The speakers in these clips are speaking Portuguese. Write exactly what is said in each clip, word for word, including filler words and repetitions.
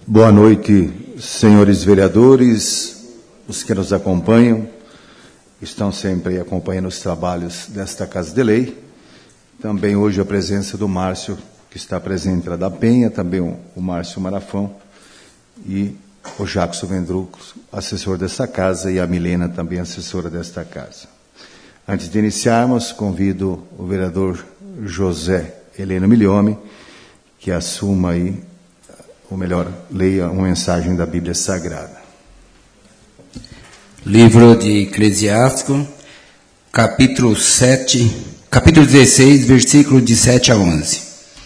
Boa noite, senhores vereadores, os que nos acompanham, estão sempre acompanhando os trabalhos desta Casa de Lei. Também hoje a presença do Márcio, que está presente lá da Penha, também o, o Márcio Marafão e o Jackson Vendrucos, assessor desta casa, e a Milena, também assessora desta casa. Antes de iniciarmos, convido o vereador José Heleno Miliome, que assuma aí, ou melhor, leia uma mensagem da Bíblia Sagrada. Livro de Eclesiástico, capítulo sete, capítulo dezesseis, versículo de sete a onze.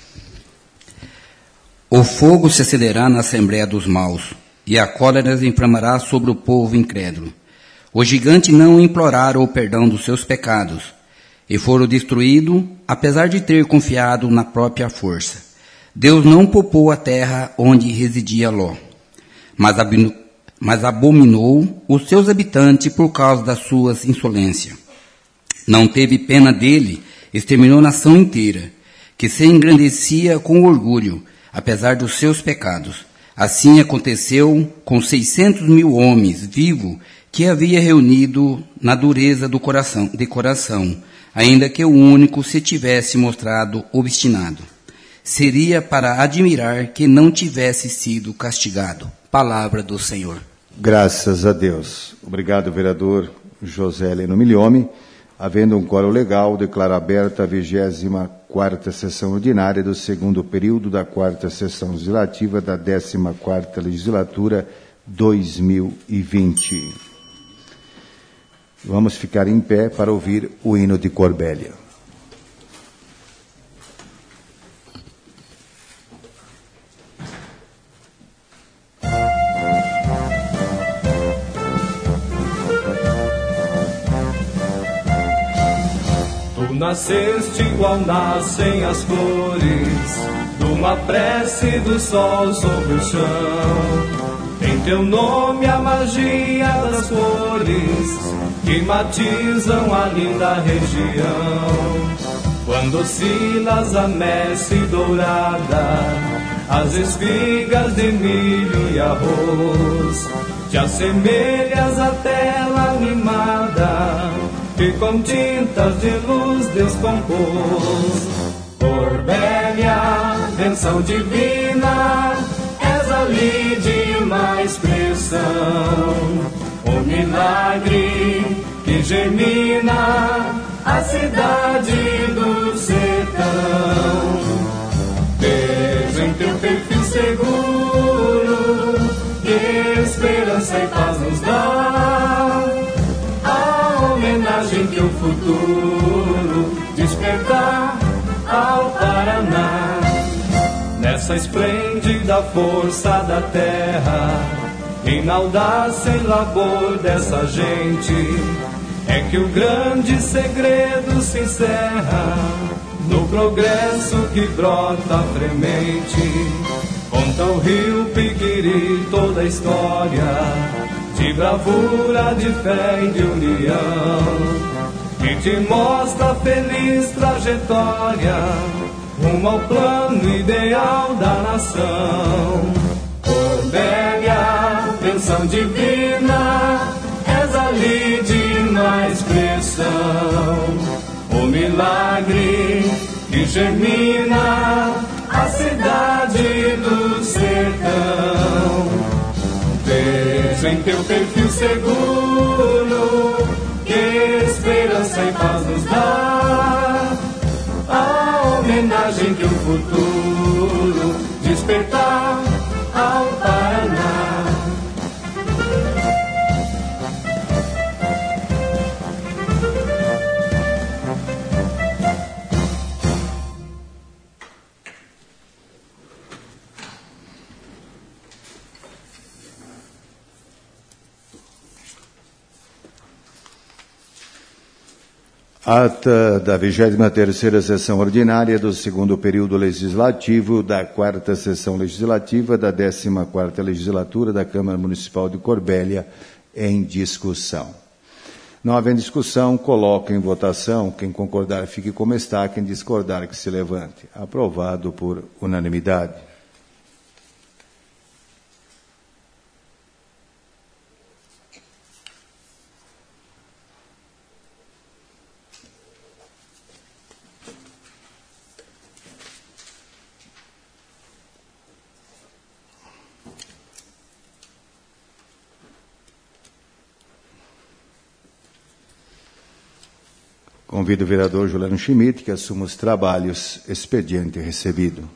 O fogo se acenderá na assembléia dos maus, e a cólera se inflamará sobre o povo incrédulo. O gigante não implorara o perdão dos seus pecados, e foram destruídos, apesar de ter confiado na própria força. Deus não poupou a terra onde residia Ló, mas, ab, mas abominou os seus habitantes por causa das suas insolências. Não teve pena dele, exterminou a nação inteira, que se engrandecia com orgulho, apesar dos seus pecados. Assim aconteceu com seiscentos mil homens vivos que havia reunido na dureza do coração, de coração, ainda que o único se tivesse mostrado obstinado. Seria para admirar que não tivesse sido castigado. Palavra do Senhor. Graças a Deus. Obrigado, vereador José Heleno Miliome. Havendo um quórum legal, declaro aberta a vigésima quarta sessão ordinária do segundo período da quarta sessão legislativa da décima quarta legislatura dois mil e vinte. Vamos ficar em pé para ouvir o hino de Corbélia. Nasceste igual nascem as flores, numa prece do sol sobre o chão. Em teu nome a magia das cores, que matizam a linda região. Quando oscilas a messe dourada, as espigas de milho e arroz, te assemelhas à tela animada, que com tintas de luz Deus compôs. Corbélia, benção divina, és a lídima expressão, o milagre que germina a cidade do sertão. Vejo em teu perfil seguro, que esperança e paz nos dá, homenagem que o futuro despertar ao Paraná. Nessa esplêndida força da terra, e na audácia e labor dessa gente, é que o grande segredo se encerra no progresso que brota fremente. Conta o rio Piquiri toda a história de bravura, de fé e de união, que te mostra a feliz trajetória rumo ao plano ideal da nação. Corbélia, benção divina, és a lídima expressão, o milagre que germina a cidade do sertão. Vejo em teu perfil seguro, que esperança e paz nos dá, a homenagem que o futuro despertar ao Paraná. Ata da vigésima terceira sessão ordinária do segundo período legislativo da quarta sessão legislativa da décima quarta legislatura da Câmara Municipal de Corbélia em discussão. Não havendo discussão, coloco em votação. Quem concordar, fique como está. Quem discordar, que se levante. Aprovado por unanimidade. Convido o vereador Juliano Schmidt que assuma os trabalhos. Expediente recebido.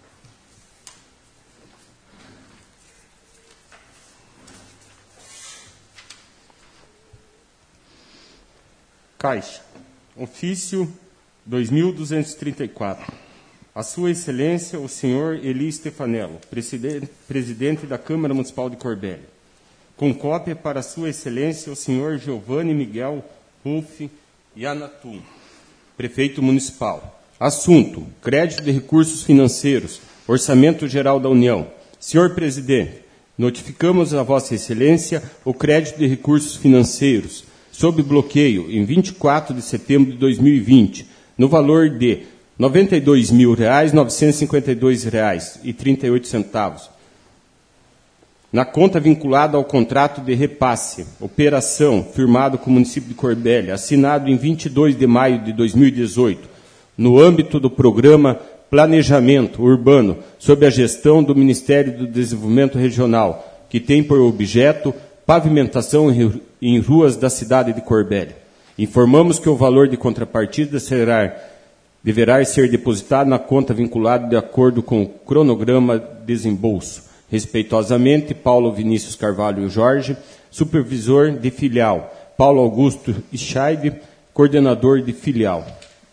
Caixa. Ofício dois mil duzentos e trinta e quatro. A Sua Excelência, o senhor Eli Stefanello, presidente, presidente da Câmara Municipal de Corbélia. Com cópia para Sua Excelência, o senhor Giovanni Miguel Ruff Yanatum, prefeito municipal. Assunto: crédito de recursos financeiros, Orçamento Geral da União. Senhor presidente, notificamos a Vossa Excelência o crédito de recursos financeiros sob bloqueio em vinte e quatro de setembro de dois mil e vinte, no valor de noventa e dois mil reais, novecentos e cinquenta e dois reais e trinta e oito centavos, na conta vinculada ao contrato de repasse, operação, firmado com o município de Corbélia, assinado em vinte e dois de maio de dois mil e dezoito, no âmbito do programa Planejamento Urbano, sob a gestão do Ministério do Desenvolvimento Regional, que tem por objeto pavimentação em ruas da cidade de Corbélia. Informamos que o valor de contrapartida será, deverá ser depositado na conta vinculada de acordo com o cronograma de desembolso. Respeitosamente, Paulo Vinícius Carvalho Jorge, supervisor de filial. Paulo Augusto Scheide, coordenador de filial.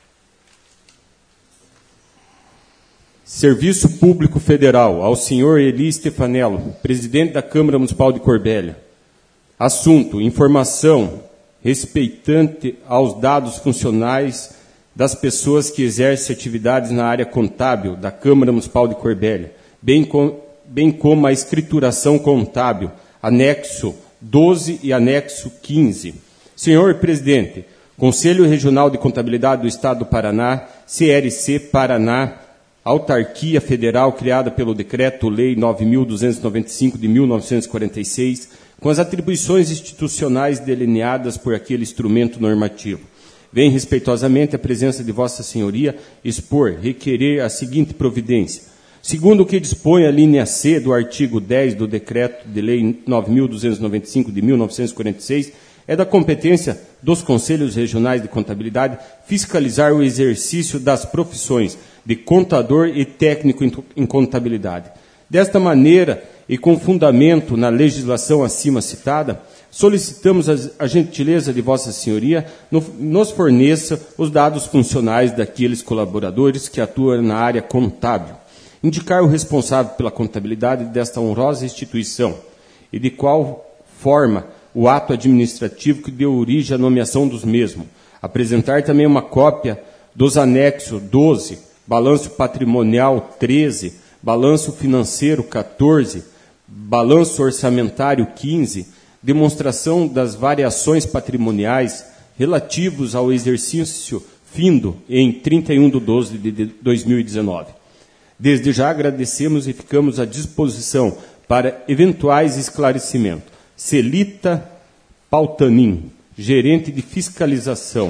Serviço Público Federal, ao senhor Eli Stefanello, presidente da Câmara Municipal de Corbélia. Assunto: informação respeitante aos dados funcionais das pessoas que exercem atividades na área contábil da Câmara Municipal de Corbélia, bem, com, bem como a escrituração contábil, anexo doze e anexo quinze. Senhor presidente, Conselho Regional de Contabilidade do Estado do Paraná, C R C Paraná, autarquia federal criada pelo Decreto-Lei nove mil duzentos e noventa e cinco de mil novecentos e quarenta e seis, com as atribuições institucionais delineadas por aquele instrumento normativo. Vem respeitosamente a presença de Vossa Senhoria expor, requerer a seguinte providência. Segundo o que dispõe a linha C do artigo dez do Decreto de Lei nove mil duzentos e noventa e cinco de mil novecentos e quarenta e seis, é da competência dos Conselhos Regionais de Contabilidade fiscalizar o exercício das profissões de contador e técnico em contabilidade. Desta maneira, e com fundamento na legislação acima citada, solicitamos a gentileza de Vossa Senhoria no, nos forneça os dados funcionais daqueles colaboradores que atuam na área contábil, indicar o responsável pela contabilidade desta honrosa instituição e de qual forma o ato administrativo que deu origem à nomeação dos mesmos, apresentar também uma cópia dos anexos doze, balanço patrimonial treze, balanço financeiro quatorze, balanço orçamentário quinze, demonstração das variações patrimoniais relativos ao exercício findo em trinta e um de doze de dois mil e dezenove. Desde já agradecemos e ficamos à disposição para eventuais esclarecimentos. Celita Pautanin, gerente de fiscalização.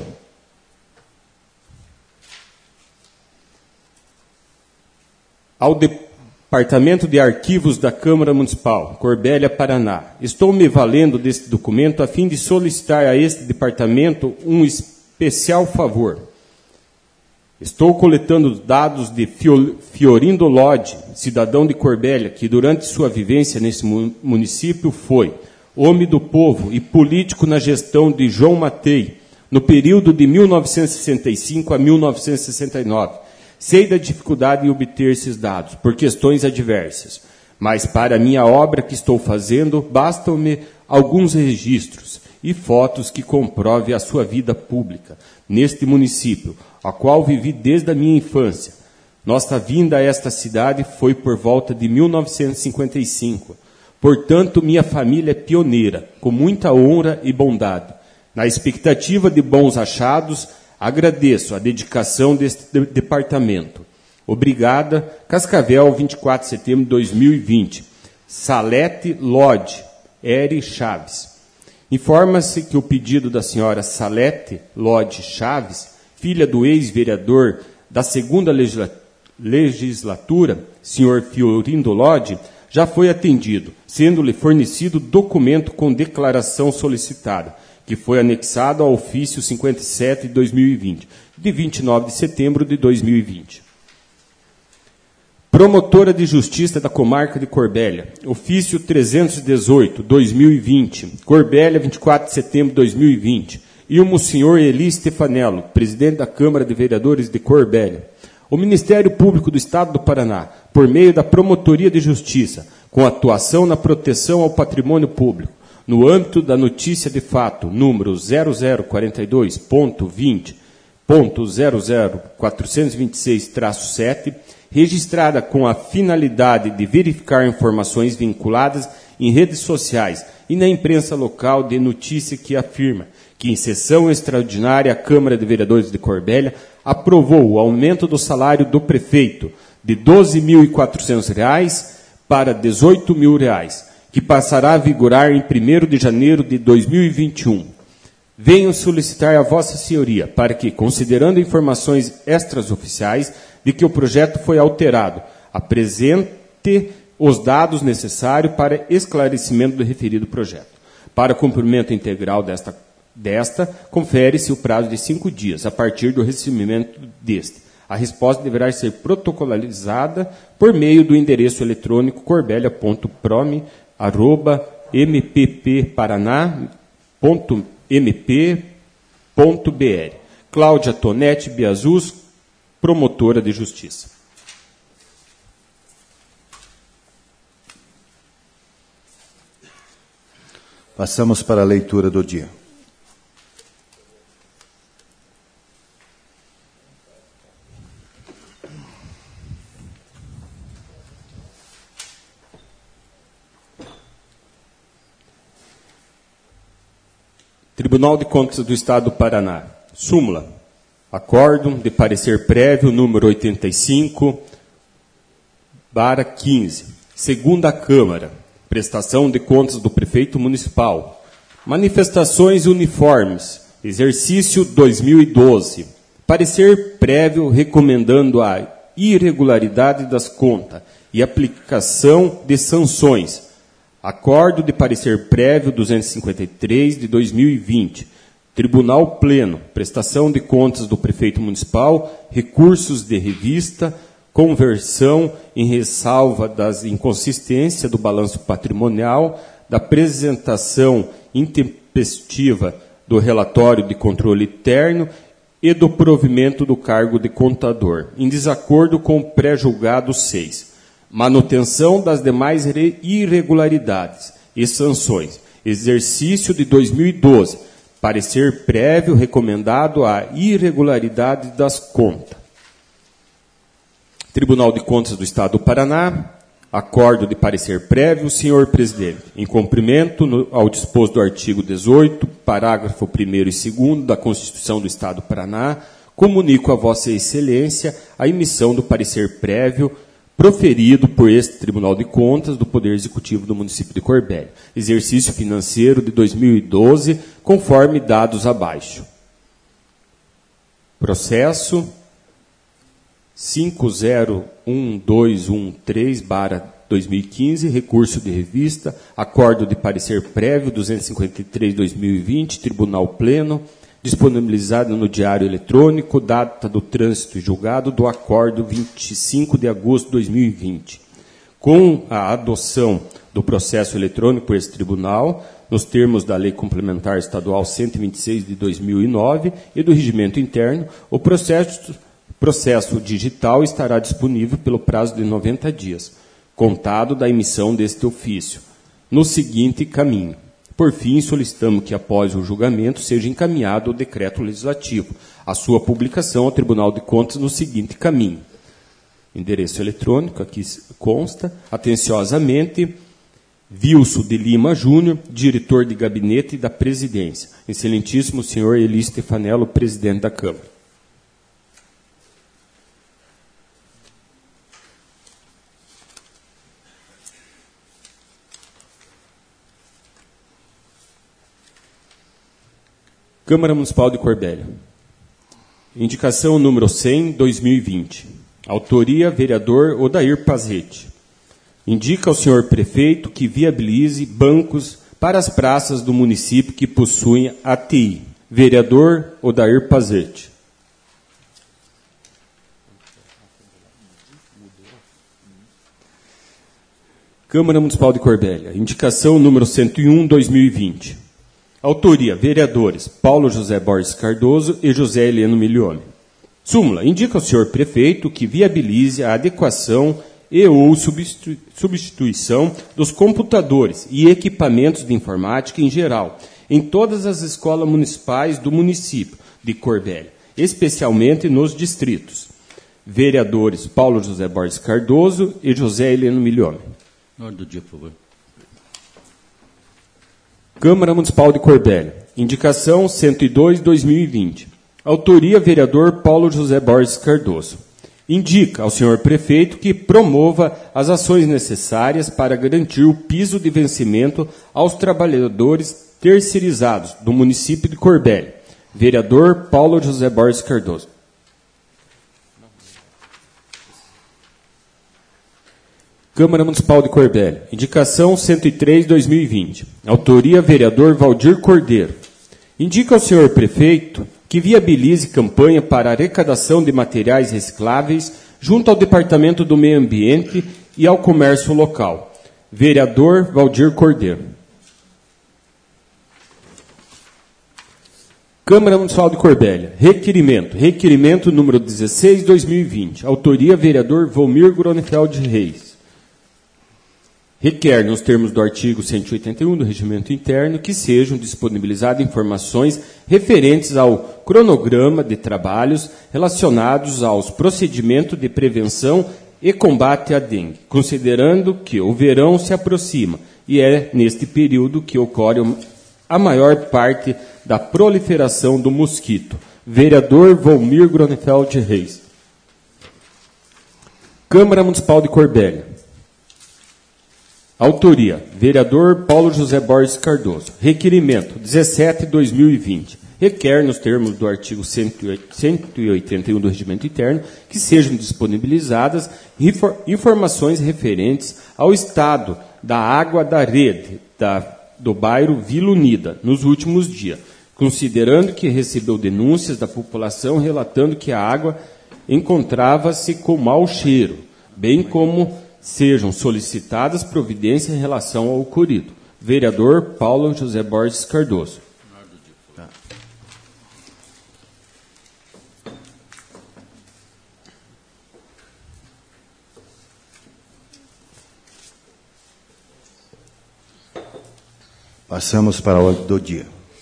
Ao Departamento de Arquivos da Câmara Municipal, Corbélia, Paraná. Estou me valendo deste documento a fim de solicitar a este departamento um especial favor. Estou coletando dados de Fiorindo Lodi, cidadão de Corbélia, que durante sua vivência nesse município foi homem do povo e político na gestão de João Matei, no período de mil novecentos e sessenta e cinco a mil novecentos e sessenta e nove. Sei da dificuldade em obter esses dados, por questões adversas, mas para a minha obra que estou fazendo, bastam-me alguns registros e fotos que comprovem a sua vida pública neste município, a qual vivi desde a minha infância. Nossa vinda a esta cidade foi por volta de mil novecentos e cinquenta e cinco. Portanto, minha família é pioneira, com muita honra e bondade. Na expectativa de bons achados, agradeço a dedicação deste de- departamento. Obrigada, Cascavel, vinte e quatro de setembro de dois mil e vinte. Salete Lodi, Eri Chaves. Informa-se que o pedido da senhora Salete Lodi Chaves, filha do ex-vereador da segunda legisla- legislatura, senhor Fiorindo Lodi, já foi atendido, sendo-lhe fornecido documento com declaração solicitada, que foi anexado ao ofício cinquenta e sete de dois mil e vinte, de vinte e nove de setembro de dois mil e vinte. Promotora de Justiça da Comarca de Corbélia, ofício trezentos e dezoito, dois mil e vinte, Corbélia, vinte e quatro de setembro de dois mil e vinte, e o senhor Eli Stefanello, presidente da Câmara de Vereadores de Corbélia. O Ministério Público do Estado do Paraná, por meio da Promotoria de Justiça, com atuação na proteção ao patrimônio público, no âmbito da notícia de fato, número zero zero quatro dois ponto vinte ponto zero zero quatrocentos e vinte e seis traço sete, registrada com a finalidade de verificar informações vinculadas em redes sociais e na imprensa local de notícia que afirma que, em sessão extraordinária, a Câmara de Vereadores de Corbélia aprovou o aumento do salário do prefeito de doze mil e quatrocentos reais para dezoito mil reais, que passará a vigorar em primeiro de janeiro de dois mil e vinte e um. Venho solicitar a Vossa Senhoria para que, considerando informações extraoficiais de que o projeto foi alterado, apresente os dados necessários para esclarecimento do referido projeto. Para cumprimento integral desta, desta confere-se o prazo de cinco dias, a partir do recebimento deste. A resposta deverá ser protocolizada por meio do endereço eletrônico corbelia ponto prome arroba m p p paraná ponto m p ponto b r. Cláudia Tonetti Biazus, promotora de justiça. Passamos para a leitura do dia. Tribunal de Contas do Estado do Paraná. Súmula. Acórdão de parecer prévio número oitenta e cinco, barra quinze. Segunda Câmara. Prestação de contas do prefeito municipal. Manifestações uniformes. Exercício dois mil e doze. Parecer prévio recomendando a irregularidade das contas e aplicação de sanções. Acordo de parecer prévio duzentos e cinquenta e três de dois mil e vinte. Tribunal Pleno. Prestação de contas do prefeito municipal. Recursos de revista. Conversão em ressalva das inconsistências do balanço patrimonial, da apresentação intempestiva do relatório de controle interno e do provimento do cargo de contador, em desacordo com o pré-julgado seis. Manutenção das demais irregularidades e sanções. Exercício de dois mil e doze. Parecer prévio recomendado à irregularidade das contas. Tribunal de Contas do Estado do Paraná, acordo de parecer prévio, senhor presidente, em cumprimento no, ao disposto do artigo dezoito, parágrafo primeiro e segundo da Constituição do Estado do Paraná, comunico a Vossa Excelência a emissão do parecer prévio proferido por este Tribunal de Contas do Poder Executivo do município de Corbélia, exercício financeiro de dois mil e doze, conforme dados abaixo. Processo cinco zero um dois um três barra dois mil e quinze, recurso de revista, acordo de parecer prévio duzentos e cinquenta e três barra dois mil e vinte, Tribunal Pleno, disponibilizado no Diário Eletrônico, data do trânsito e julgado do acordo vinte e cinco de agosto de dois mil e vinte. Com a adoção do processo eletrônico por esse tribunal, nos termos da Lei Complementar Estadual cento e vinte e seis de dois mil e nove e do Regimento Interno, o processo processo digital estará disponível pelo prazo de noventa dias, contado da emissão deste ofício, no seguinte caminho. Por fim, solicitamos que, após o julgamento, seja encaminhado o decreto legislativo, a sua publicação ao Tribunal de Contas no seguinte caminho. Endereço eletrônico, aqui consta, atenciosamente, Vilso de Lima Júnior, diretor de gabinete da presidência. Excelentíssimo senhor Eli Stefanello, presidente da Câmara. Câmara Municipal de Corbélia. Indicação número cem, dois mil e vinte. Autoria, vereador Odair Pazete. Indica ao senhor prefeito que viabilize bancos para as praças do município que possuem A T I. Vereador Odair Pazete. Câmara Municipal de Corbélia. Indicação número cento e um, dois mil e vinte. Autoria, vereadores Paulo José Borges Cardoso e José Heleno Milione. Súmula, indica ao senhor prefeito que viabilize a adequação e ou substituição dos computadores e equipamentos de informática em geral, em todas as escolas municipais do município de Corbélia, especialmente nos distritos. Vereadores Paulo José Borges Cardoso e José Heleno Milione. Ordem do dia, por favor. Câmara Municipal de Corbélia. Indicação cento e dois, dois mil e vinte. Autoria, vereador Paulo José Borges Cardoso. Indica ao senhor prefeito que promova as ações necessárias para garantir o piso de vencimento aos trabalhadores terceirizados do município de Corbélia. Vereador Paulo José Borges Cardoso. Câmara Municipal de Corbélia. Indicação cento e três, dois mil e vinte. Autoria, vereador Valdir Cordeiro. Indica ao senhor prefeito que viabilize campanha para arrecadação de materiais recicláveis junto ao Departamento do Meio Ambiente e ao comércio local. Vereador Valdir Cordeiro. Câmara Municipal de Corbélia. Requerimento. Requerimento número dezesseis, dois mil e vinte. Autoria, vereador Volmir Gronefeld Reis. Requer, nos termos do artigo cento e oitenta e um do Regimento Interno, que sejam disponibilizadas informações referentes ao cronograma de trabalhos relacionados aos procedimentos de prevenção e combate à dengue, considerando que o verão se aproxima e é neste período que ocorre a maior parte da proliferação do mosquito. Vereador Volmir Gronefeld Reis. Câmara Municipal de Corbélia. Autoria, vereador Paulo José Borges Cardoso. Requerimento, dezessete, dois mil e vinte. Requer, nos termos do artigo cento e oitenta e um do Regimento Interno, que sejam disponibilizadas informações referentes ao estado da água da rede da, do bairro Vila Unida nos últimos dias, considerando que recebeu denúncias da população relatando que a água encontrava-se com mau cheiro, bem como sejam solicitadas providências em relação ao ocorrido. Vereador Paulo José Borges Cardoso. Tá. Passamos para a ordem do dia.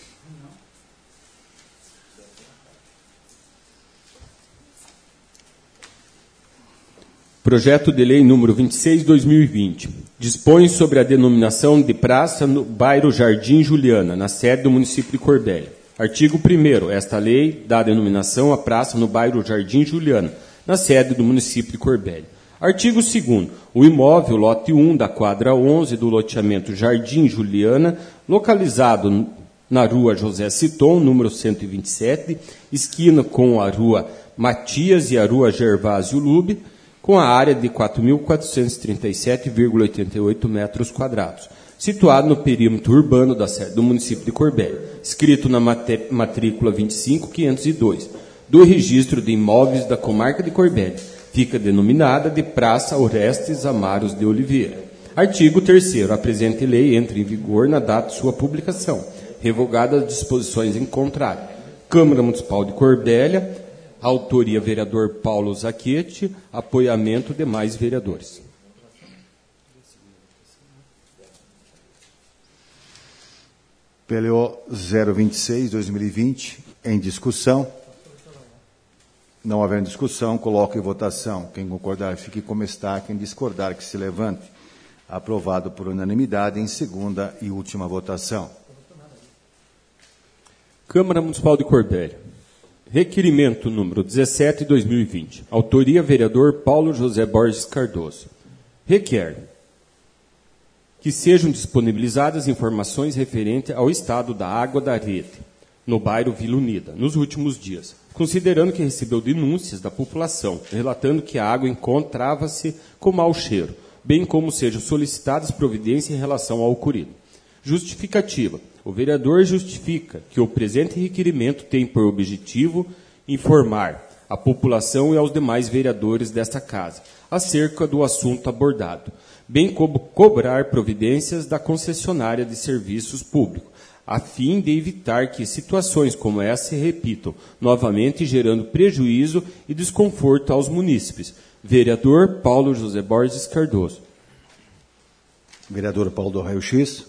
Projeto de Lei número vinte e seis, dois mil e vinte. Dispõe sobre a denominação de praça no bairro Jardim Juliana, na sede do município de Corbélia. Artigo primeiro. Esta lei dá a denominação à praça no bairro Jardim Juliana, na sede do município de Corbélia. Artigo segundo. O imóvel lote um da quadra onze do loteamento Jardim Juliana, localizado na rua José Citon, número cento e vinte e sete, esquina com a rua Matias e a rua Gervásio Lube, com a área de quatro mil quatrocentos e trinta e sete vírgula oitenta e oito metros quadrados, situado no perímetro urbano da sede do município de Corbélia, escrito na matrícula vinte e cinco, quinhentos e dois, do registro de imóveis da comarca de Corbélia, fica denominada de Praça Orestes Amaros de Oliveira. Artigo terceiro. A presente lei entra em vigor na data de sua publicação, revogadas as disposições em contrário. Câmara Municipal de Corbélia. Autoria, vereador Paulo Zachetti. Apoiamento, demais vereadores. P L O zero vinte e seis, dois mil e vinte, em discussão. Não havendo discussão, coloco em votação. Quem concordar, fique como está. Quem discordar, que se levante. Aprovado por unanimidade em segunda e última votação. Câmara Municipal de Corbélia. Requerimento número dezessete, dois mil e vinte. Autoria, vereador Paulo José Borges Cardoso. Requer que sejam disponibilizadas informações referentes ao estado da água da rede, no bairro Vila Unida, nos últimos dias, considerando que recebeu denúncias da população, relatando que a água encontrava-se com mau cheiro, bem como sejam solicitadas providências em relação ao ocorrido. Justificativa. O vereador justifica que o presente requerimento tem por objetivo informar a população e aos demais vereadores desta casa acerca do assunto abordado, bem como cobrar providências da concessionária de serviços públicos, a fim de evitar que situações como essa se repitam, novamente gerando prejuízo e desconforto aos munícipes. Vereador Paulo José Borges Cardoso. Vereador Paulo do Raio X.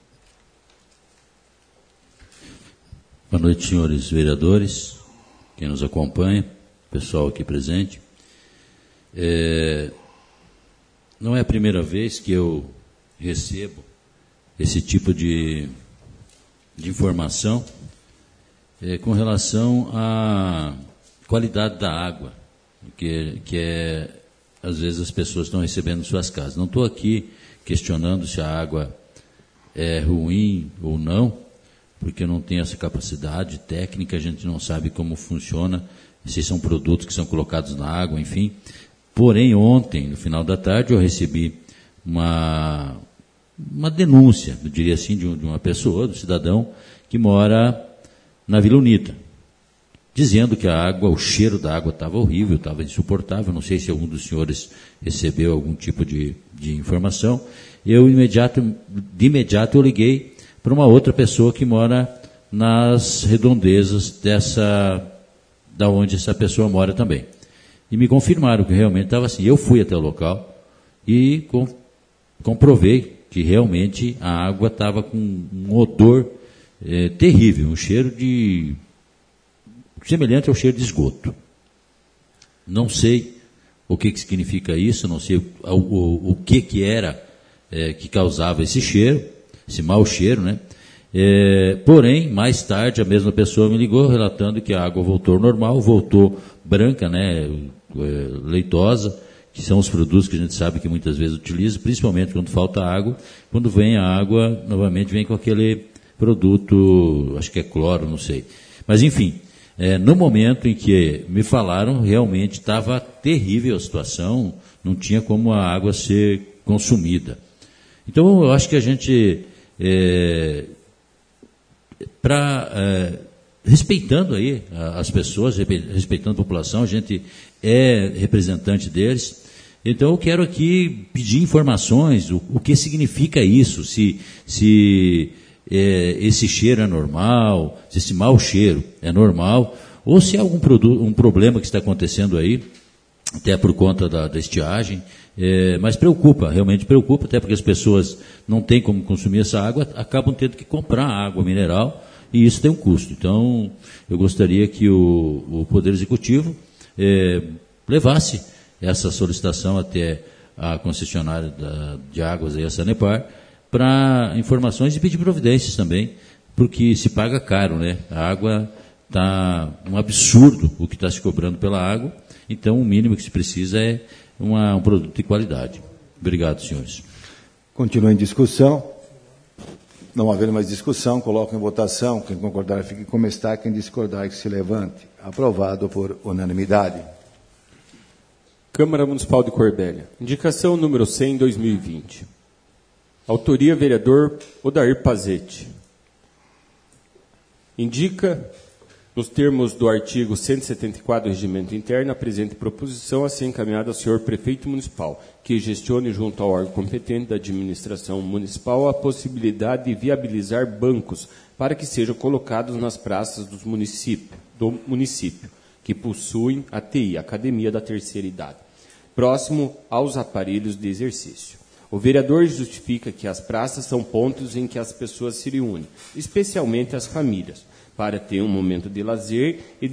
Boa noite, senhores vereadores, quem nos acompanha, pessoal aqui presente. É, não é a primeira vez que eu recebo esse tipo de, de informação é, com relação à qualidade da água, que, que é, às vezes as pessoas estão recebendo em suas casas. Não estou aqui questionando se a água é ruim ou não, porque eu não tenho essa capacidade técnica, a gente não sabe como funciona, se são produtos que são colocados na água, enfim. Porém, ontem, no final da tarde, eu recebi uma, uma denúncia, eu diria assim, de, um, de uma pessoa, do cidadão, que mora na Vila Unida, dizendo que a água, o cheiro da água estava horrível, estava insuportável. Não sei se algum dos senhores recebeu algum tipo de, de informação. Eu, imediato, de imediato, eu liguei para uma outra pessoa que mora nas redondezas dessa, da onde essa pessoa mora também. E me confirmaram que realmente estava assim. Eu fui até o local e com, comprovei que realmente a água estava com um odor é, terrível, um cheiro de... semelhante ao cheiro de esgoto. Não sei o que, que significa isso, não sei o, o, o que, que era é, que causava esse cheiro, esse mau cheiro, né? É, porém, mais tarde, a mesma pessoa me ligou relatando que a água voltou ao normal, voltou branca, né, leitosa, que são os produtos que a gente sabe que muitas vezes utiliza, principalmente quando falta água. Quando vem a água, novamente vem com aquele produto, acho que é cloro, não sei. Mas, enfim, é, no momento em que me falaram, realmente estava terrível a situação, não tinha como a água ser consumida. Então, eu acho que a gente... É, para é, respeitando aí as pessoas, respeitando a população, a gente é representante deles. Então eu quero aqui pedir informações, o, o que significa isso, se, se é, esse cheiro é normal, se esse mau cheiro é normal, ou se há algum produto, um problema que está acontecendo aí, até por conta da, da estiagem. É, mas preocupa, realmente preocupa, até porque as pessoas não têm como consumir essa água, acabam tendo que comprar água mineral, e isso tem um custo. Então, eu gostaria que o, o Poder Executivo é, levasse essa solicitação até a concessionária da, de águas, aí, a Sanepar, para informações e pedir providências também, porque se paga caro, né? A água está um absurdo o que está se cobrando pela água, então o mínimo que se precisa é Uma, um produto de qualidade. Obrigado, senhores. Continua em discussão. Não havendo mais discussão, coloco em votação. Quem concordar fique como está, quem discordar que se levante. Aprovado por unanimidade. Câmara Municipal de Corbélia. Indicação número cem, dois mil e vinte. Autoria, vereador Odair Pazete. Indica, nos termos do artigo cento e setenta e quatro do Regimento Interno, a presente proposição a ser encaminhada ao senhor Prefeito Municipal, que gestione junto ao órgão competente da administração municipal a possibilidade de viabilizar bancos para que sejam colocados nas praças dos município, do município, que possuem a T I, Academia da Terceira Idade, próximo aos aparelhos de exercício. O vereador justifica que as praças são pontos em que as pessoas se reúnem, especialmente as famílias, para ter um momento de lazer e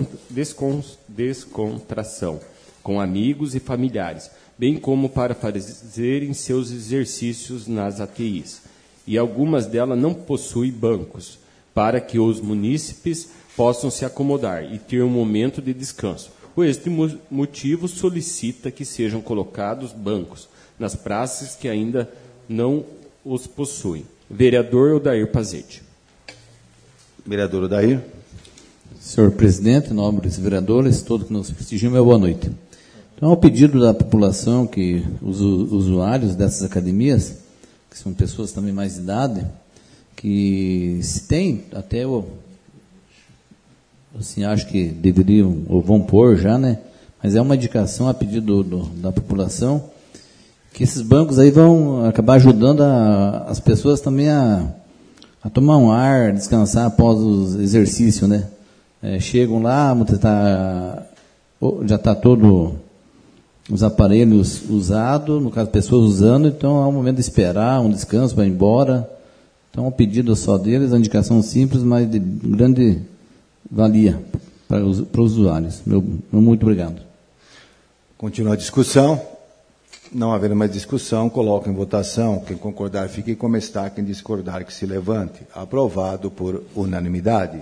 descontração com amigos e familiares, bem como para fazerem seus exercícios nas A T Is. E algumas delas não possuem bancos, para que os munícipes possam se acomodar e ter um momento de descanso. Por este motivo, solicita que sejam colocados bancos nas praças que ainda não os possuem. Vereador Odair Pazete. Vereador Odair. Senhor presidente, nobres vereadores, todos que nos prestigiam, meu boa noite. Então, ao pedido da população, que os usuários dessas academias, que são pessoas também mais de idade, que se tem, até eu, assim, acho que deveriam, ou vão pôr já, né? Mas é uma indicação a pedido do, do, da população, que esses bancos aí vão acabar ajudando a, as pessoas também a, a tomar um ar, descansar após o exercício, né? É, chegam lá, tá, já está todo os aparelhos usados, no caso, pessoas usando, então é um momento de esperar, um descanso para ir embora. Então, o pedido só deles, a indicação simples, mas de grande valia para os, para os usuários. Meu, meu muito obrigado. Continua a discussão. Não havendo mais discussão, coloco em votação. Quem concordar, fique como está. Quem discordar, que se levante. Aprovado por unanimidade.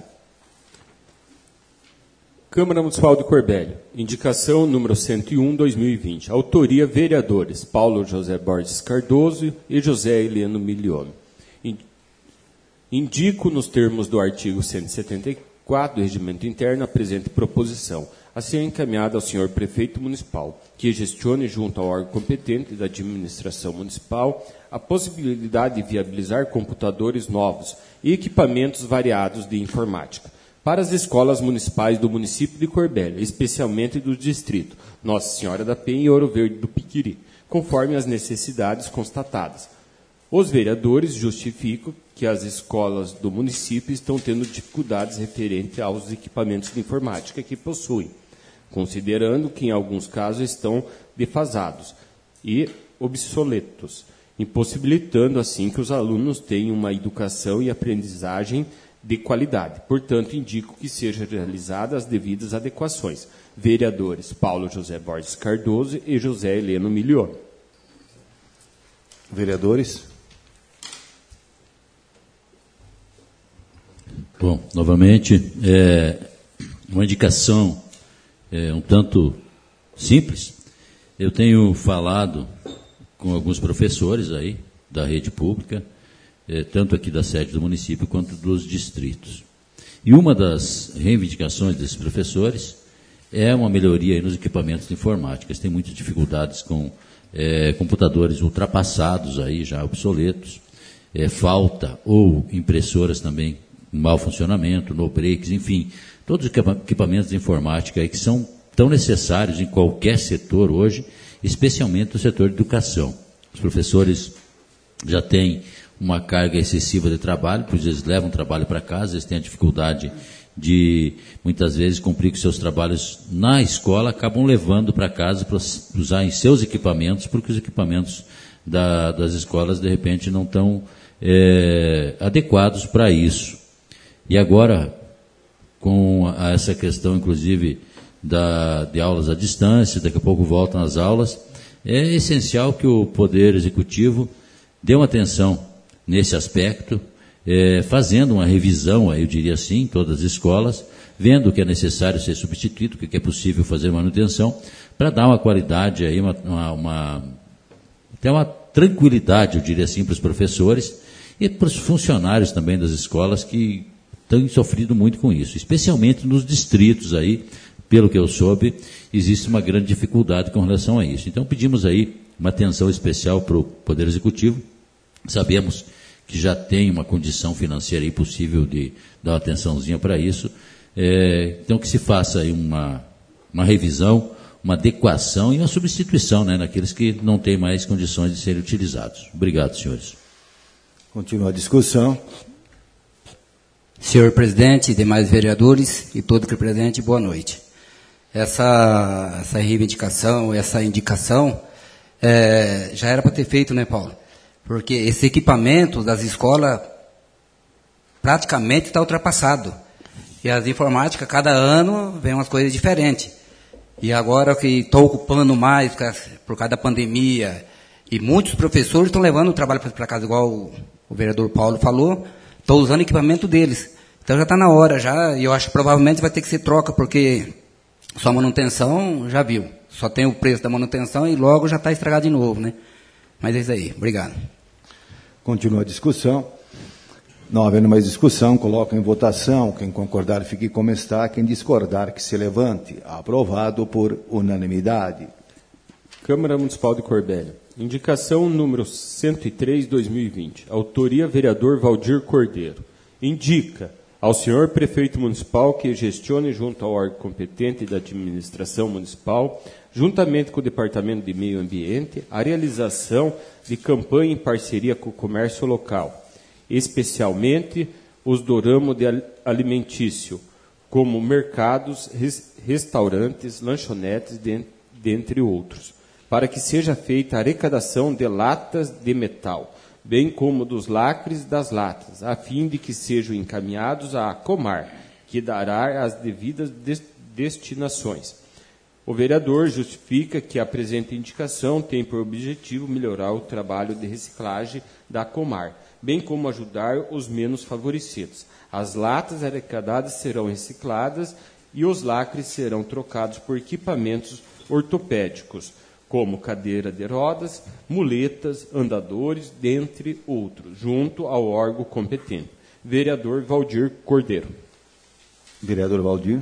Câmara Municipal de Corbélia. Indicação número cento e um, dois mil e vinte. Autoria, vereadores Paulo José Borges Cardoso e José Heleno Milione. Indico, nos termos do artigo cento e setenta e quatro do Regimento Interno, a presente proposição, a ser encaminhada ao senhor Prefeito Municipal, que gestione junto ao órgão competente da administração municipal a possibilidade de viabilizar computadores novos e equipamentos variados de informática para as escolas municipais do município de Corbélia, especialmente do distrito Nossa Senhora da Penha e Ouro Verde do Piquiri, conforme as necessidades constatadas. Os vereadores justificam que as escolas do município estão tendo dificuldades referentes aos equipamentos de informática que possuem, considerando que em alguns casos estão defasados e obsoletos, impossibilitando assim que os alunos tenham uma educação e aprendizagem de qualidade. Portanto, indico que sejam realizadas as devidas adequações. Vereadores Paulo José Borges Cardoso e José Heleno Milione. Vereadores. Bom, novamente, é uma indicação é, um tanto simples. Eu tenho falado com alguns professores aí da rede pública, é, tanto aqui da sede do município quanto dos distritos. E uma das reivindicações desses professores é uma melhoria aí nos equipamentos de informática. Eles têm muitas dificuldades com é, computadores ultrapassados, aí, já obsoletos, é, falta ou impressoras também mau funcionamento, no breaks, enfim, todos os equipamentos de informática aí que são tão necessários em qualquer setor hoje, especialmente no setor de educação. Os professores já têm uma carga excessiva de trabalho, pois eles levam o trabalho para casa, eles têm a dificuldade de, muitas vezes, cumprir com seus trabalhos na escola, acabam levando para casa para usar em seus equipamentos, porque os equipamentos da, das escolas, de repente, não estão é, adequados para isso. E agora, com a, essa questão, inclusive, da, de aulas à distância, daqui a pouco voltam as aulas, é essencial que o Poder Executivo dê uma atenção nesse aspecto, é, fazendo uma revisão, aí eu diria assim, em todas as escolas, vendo o que é necessário ser substituído, o que é possível fazer manutenção, para dar uma qualidade, aí, uma, uma, uma, até uma tranquilidade, eu diria assim, para os professores e para os funcionários também das escolas que têm sofrido muito com isso, especialmente nos distritos aí, pelo que eu soube, existe uma grande dificuldade com relação a isso. Então pedimos aí uma atenção especial para o Poder Executivo. Sabemos que já tem uma condição financeira aí possível de dar uma atençãozinha para isso. É, então que se faça aí uma, uma revisão, uma adequação e uma substituição, né, naqueles que não têm mais condições de serem utilizados. Obrigado, senhores. Continua a discussão. Senhor presidente, demais vereadores e todo que presente, boa noite. Essa, essa reivindicação, essa indicação, é, já era para ter feito, né, Paulo? Porque esse equipamento das escolas praticamente está ultrapassado. E as informáticas, cada ano, vem umas coisas diferentes. E agora que estou ocupando mais por causa da pandemia, e muitos professores estão levando o trabalho para casa, igual o, o vereador Paulo falou, estou usando o equipamento deles. Então já está na hora, já, e eu acho que provavelmente vai ter que ser troca, porque só a manutenção já viu. Só tem o preço da manutenção e logo já está estragado de novo, né? Mas é isso aí, obrigado. Continua a discussão. Não havendo mais discussão, coloco em votação. Quem concordar, fique como está. Quem discordar, que se levante. Aprovado por unanimidade. Câmara Municipal de Corbélia. Indicação número cento e três, dois mil e vinte. Autoria, vereador Valdir Cordeiro. Indica ao senhor prefeito municipal que gestione junto ao órgão competente da administração municipal, juntamente com o Departamento de Meio Ambiente, a realização de campanha em parceria com o comércio local, especialmente os do ramo de alimentício, como mercados, res, restaurantes, lanchonetes, dentre outros, para que seja feita a arrecadação de latas de metal, bem como dos lacres das latas, a fim de que sejam encaminhados à Comar, que dará as devidas destinações. O vereador justifica que a presente indicação tem por objetivo melhorar o trabalho de reciclagem da Comar, bem como ajudar os menos favorecidos. As latas arrecadadas serão recicladas e os lacres serão trocados por equipamentos ortopédicos, como cadeira de rodas, muletas, andadores, dentre outros, junto ao órgão competente. Vereador Valdir Cordeiro. Vereador Valdir.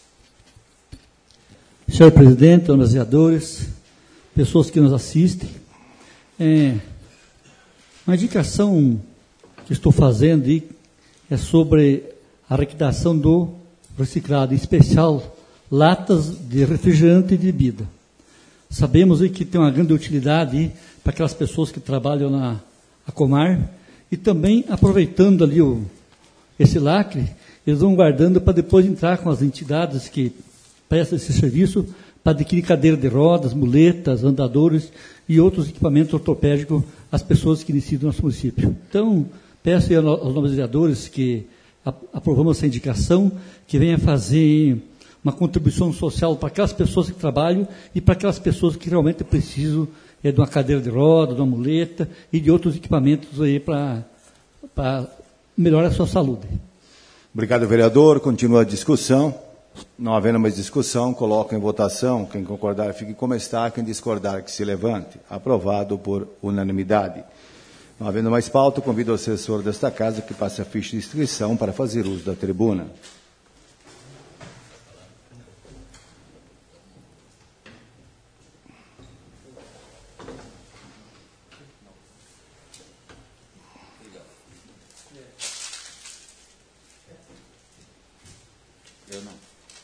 Senhor presidente, senhores vereadores, pessoas que nos assistem, é, uma indicação que estou fazendo aí é sobre a arrecadação do reciclado, em especial latas de refrigerante e de bebida. Sabemos aí que tem uma grande utilidade para aquelas pessoas que trabalham na Comar e também aproveitando ali o, esse lacre, eles vão guardando para depois entrar com as entidades que prestam esse serviço para adquirir cadeira de rodas, muletas, andadores e outros equipamentos ortopédicos às pessoas que iniciam no nosso município. Então, peço aos novos vereadores que aprovamos essa indicação, que venha fazer uma contribuição social para aquelas pessoas que trabalham e para aquelas pessoas que realmente precisam é, de uma cadeira de roda, de uma muleta e de outros equipamentos aí para, para melhorar a sua saúde. Obrigado, vereador. Continua a discussão. Não havendo mais discussão, coloco em votação. Quem concordar, fique como está. Quem discordar, que se levante. Aprovado por unanimidade. Não havendo mais pauta, convido o assessor desta casa que passe a ficha de inscrição para fazer uso da tribuna. Eu não.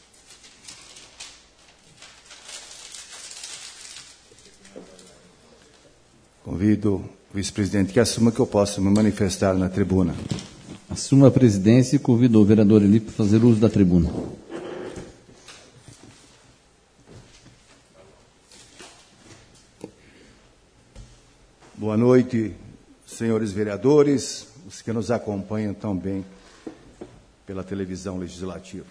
Convido o vice-presidente que assuma que eu possa me manifestar na tribuna. Assuma a presidência e convido o vereador Eli para fazer uso da tribuna. Boa noite, senhores vereadores, os que nos acompanham também pela televisão legislativa.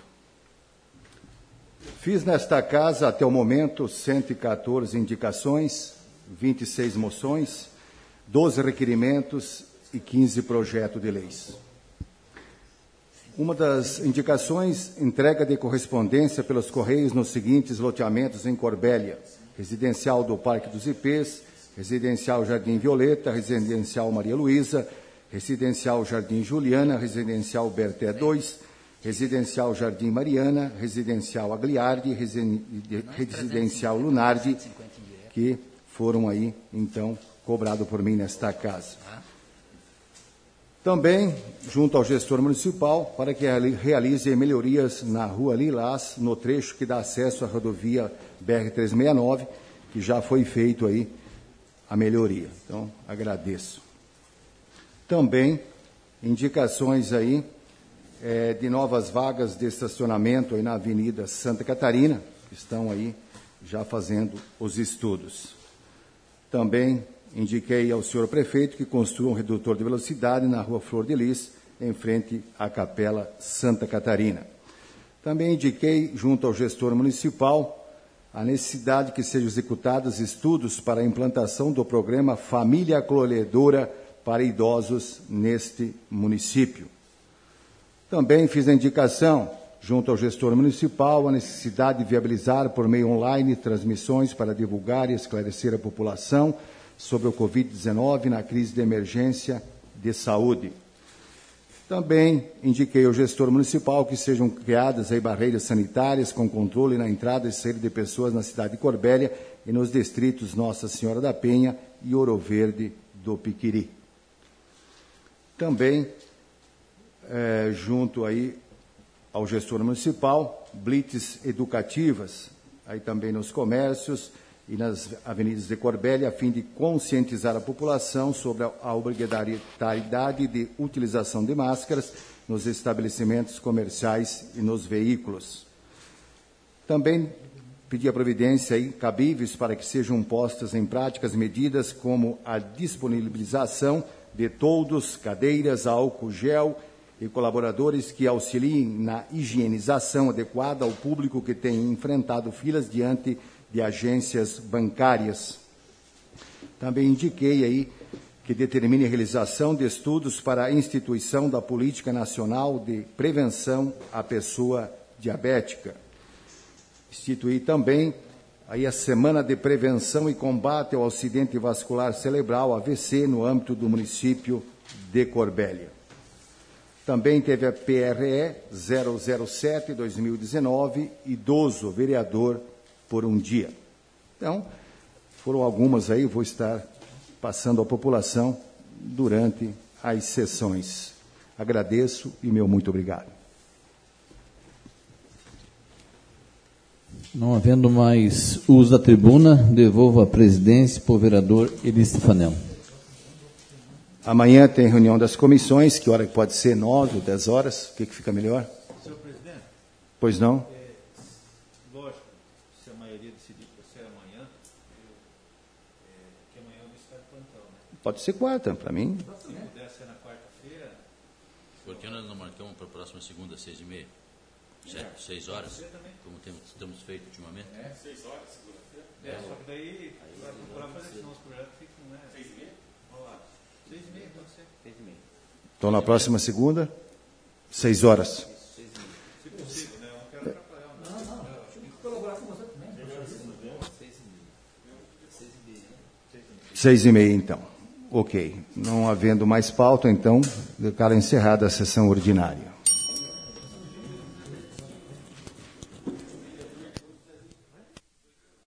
Fiz nesta casa, até o momento, cento e quatorze indicações, vinte e seis moções, doze requerimentos e quinze projetos de leis. Uma das indicações, entrega de correspondência pelos Correios nos seguintes loteamentos em Corbélia: residencial do Parque dos Ipês, residencial Jardim Violeta, residencial Maria Luísa, residencial Jardim Juliana, residencial Berté dois, residencial Jardim Mariana, residencial Agliardi, residencial Lunardi, que foram aí, então, cobrados por mim nesta casa. Também, junto ao gestor municipal, para que realize melhorias na Rua Lilás, no trecho que dá acesso à rodovia B R trezentos e sessenta e nove, que já foi feito aí a melhoria. Então, agradeço. Também, indicações aí é, de novas vagas de estacionamento aí na Avenida Santa Catarina, que estão aí já fazendo os estudos. Também indiquei ao senhor prefeito que construa um redutor de velocidade na Rua Flor de Lis, em frente à Capela Santa Catarina. Também indiquei, junto ao gestor municipal, a necessidade que sejam executados estudos para a implantação do programa Família Acolhedora para idosos neste município. Também fiz a indicação, junto ao gestor municipal, a necessidade de viabilizar por meio online transmissões para divulgar e esclarecer a população sobre o covid dezenove na crise de emergência de saúde. Também indiquei ao gestor municipal que sejam criadas aí barreiras sanitárias com controle na entrada e saída de pessoas na cidade de Corbélia e nos distritos Nossa Senhora da Penha e Ouro Verde do Piquiri. Também, é, junto aí ao gestor municipal, blitz educativas, aí também nos comércios e nas avenidas de Corbélia, a fim de conscientizar a população sobre a, a obrigatoriedade de utilização de máscaras nos estabelecimentos comerciais e nos veículos. Também pedi a providência aí, cabíveis para que sejam postas em práticas medidas como a disponibilização de toldos, cadeiras, álcool gel e colaboradores que auxiliem na higienização adequada ao público que tem enfrentado filas diante de agências bancárias. Também indiquei aí que determine a realização de estudos para a instituição da Política Nacional de Prevenção à Pessoa Diabética. Instituí também aí a Semana de Prevenção e Combate ao Acidente Vascular Cerebral, A V C, no âmbito do município de Corbélia. Também teve a P R E zero zero sete dois mil e dezenove, idoso vereador por um dia. Então, foram algumas aí, vou estar passando à população durante as sessões. Agradeço e meu muito obrigado. Não havendo mais uso da tribuna, devolvo a presidência para o vereador Eli Stefanel. Amanhã tem reunião das comissões, que hora que pode ser? Nove ou dez horas? O que, que fica melhor? Senhor presidente? Pois não? É, lógico, se a maioria decidir por ser amanhã, eu, é, que amanhã eu vou estar de plantão, né? Pode ser quarta, para mim. Se puder ser na quarta-feira... Por que nós não marcamos para a próxima segunda, seis e meia? Certo, seis horas? Como temos, temos feito ultimamente? É, seis horas, segunda-feira. É, só que daí, vai procurar fazer esse nosso projeto, fica, né? Seis e meia? Vamos lá. Seis e meia, pode ser. Seis e meia. Então, na próxima segunda, seis horas. Seis e meia. Se possível, né? Eu não quero atrapalhar. Não, não, não. Eu tenho que colaborar com você também. Seis e meia. Seis e meia. Seis e meia, então. Ok. Não havendo mais pauta, então, declaro encerrada a sessão ordinária.